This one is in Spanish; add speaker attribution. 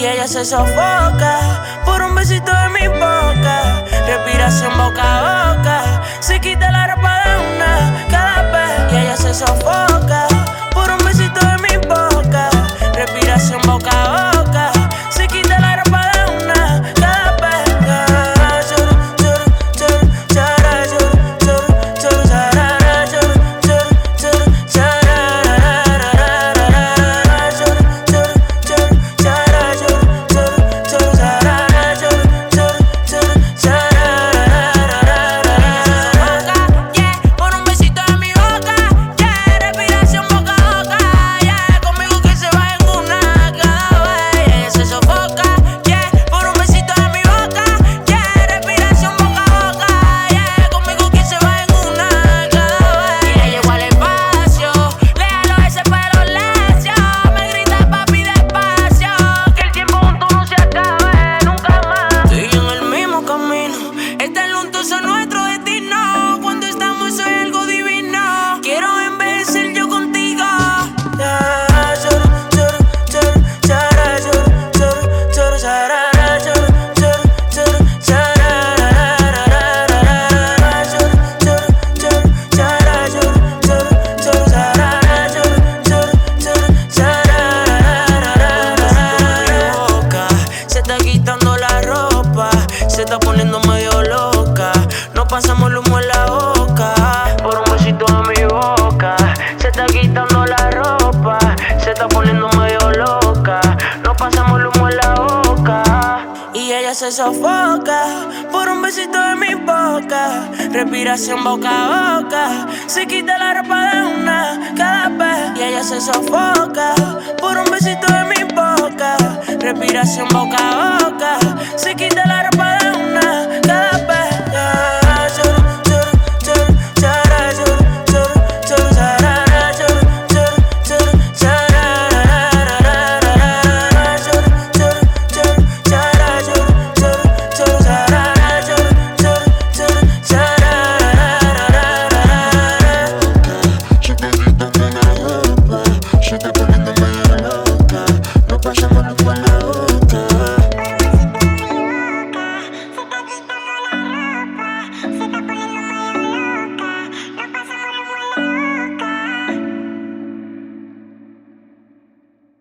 Speaker 1: y ella se sofoca por un besito de mi boca. Respiración boca a boca, se quita la ropa de una cada vez y ella se sofoca por un besito de mi boca. Respiración boca a boca, se quita la ropa de una cada vez. Se está poniendo medio loca, nos pasamos el humo en la boca. Por un besito de mi boca, se está quitando la ropa. Se está poniendo medio loca, nos pasamos el humo en la boca. Y ella se sofoca por un besito de mi boca. Respiración boca a boca, se quita la ropa de una cada vez. Y ella se sofoca por un besito de mi boca. Respiración boca a boca, se quita la ropa